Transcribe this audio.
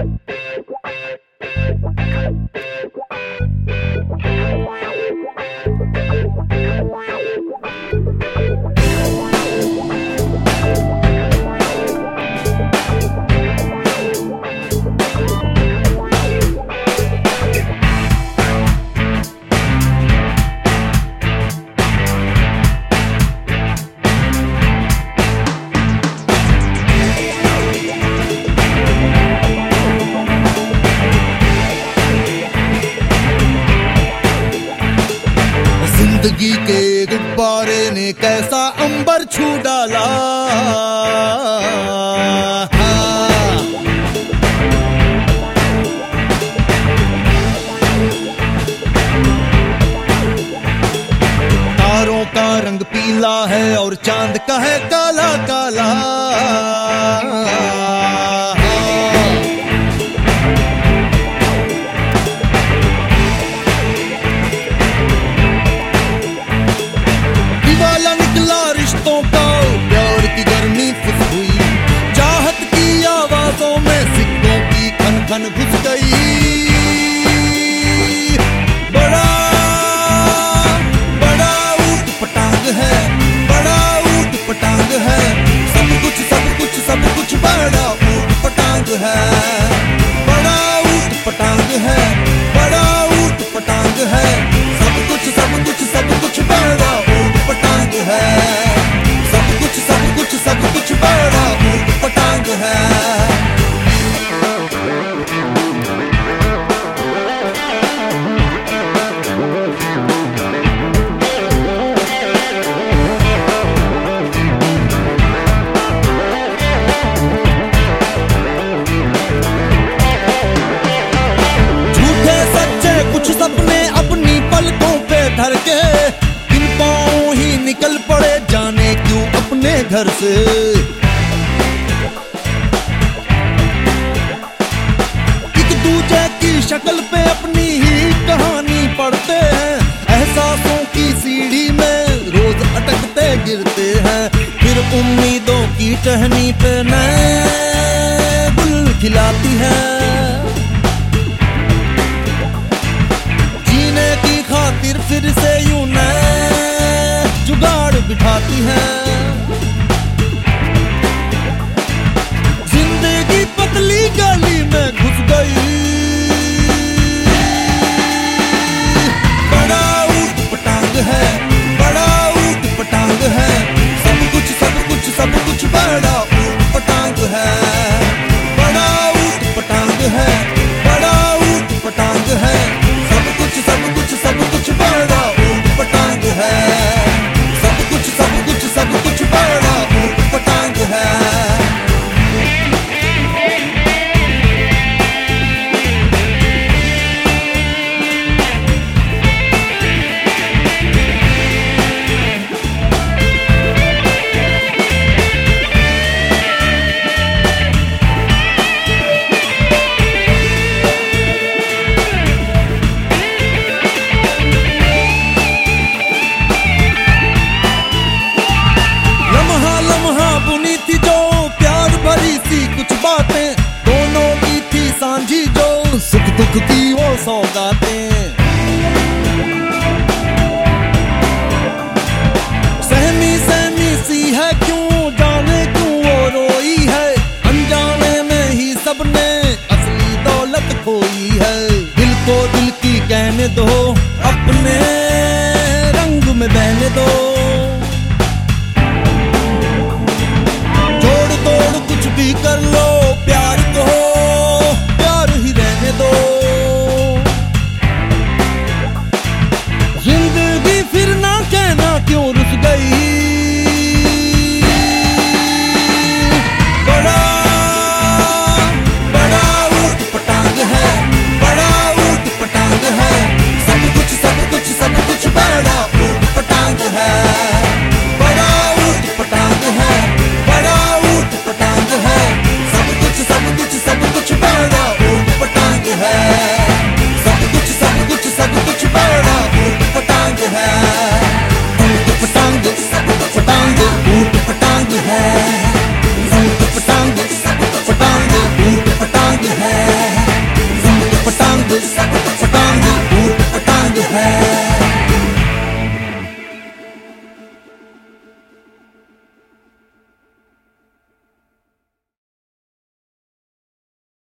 जिंदगी के गुब्बारे ने कैसा अंबर छू डाला। तारों का रंग पीला है और चांद का है काला काला। प्यार की गर्मी फुस हुई, चाहत की आवाजों में सिक्कों की खन खन घुस गई। बड़ा बड़ा ऊट पटांग है, बड़ा ऊट पटांग है, सब कुछ सब कुछ सब कुछ बड़ा ऊट पटांग है। बड़ा ऊट पटांग है, बड़ा ऊट पटांग है, सब कुछ सब कुछ सब कुछ बड़ा ऊट पटांग है। सब कुछ बड़ा ऊट पटांग है। झूठे सच्चे कुछ सपने अपनी पलकों पे धर के इन पाँव ही निकल पड़े, जाने क्यों अपने घर से। एक दूजे की शक्ल पे अपनी ही कहानी पढ़ते हैं, एहसासों की सीढ़ी में रोज अटकते गिरते हैं, फिर उम्मीदों की टहनी पे नए गुल खिलाती है। जीने की खातिर फिर से यूं नए जुगाड़ बिठाती है। जिंदगी पतली गली में घुस गई। बड़ा ऊट पटांग है, बड़ा ऊट पटांग है, सब कुछ सब कुछ सब कुछ बड़ा ऊट पटांग है। बड़ा ऊट पटांग है, बड़ा ऊट पटांग है, सब कुछ सब कुछ सब कुछ बड़ा ऊट पटांग है। सब कुछ सब कुछ बड़ा ऊट पटांग है। कुछ बातें दोनों की थी सांझी, जो सुख दुख की वो सौगातें। सहमी सहमी सी है क्यों, जाने क्यों वो रोई है, अनजाने में ही सबने असली दौलत खोई है। दिल को दिल की कहने दो, अपने रंग में बहने दो। जोड़ तोड़ कुछ भी कर लो,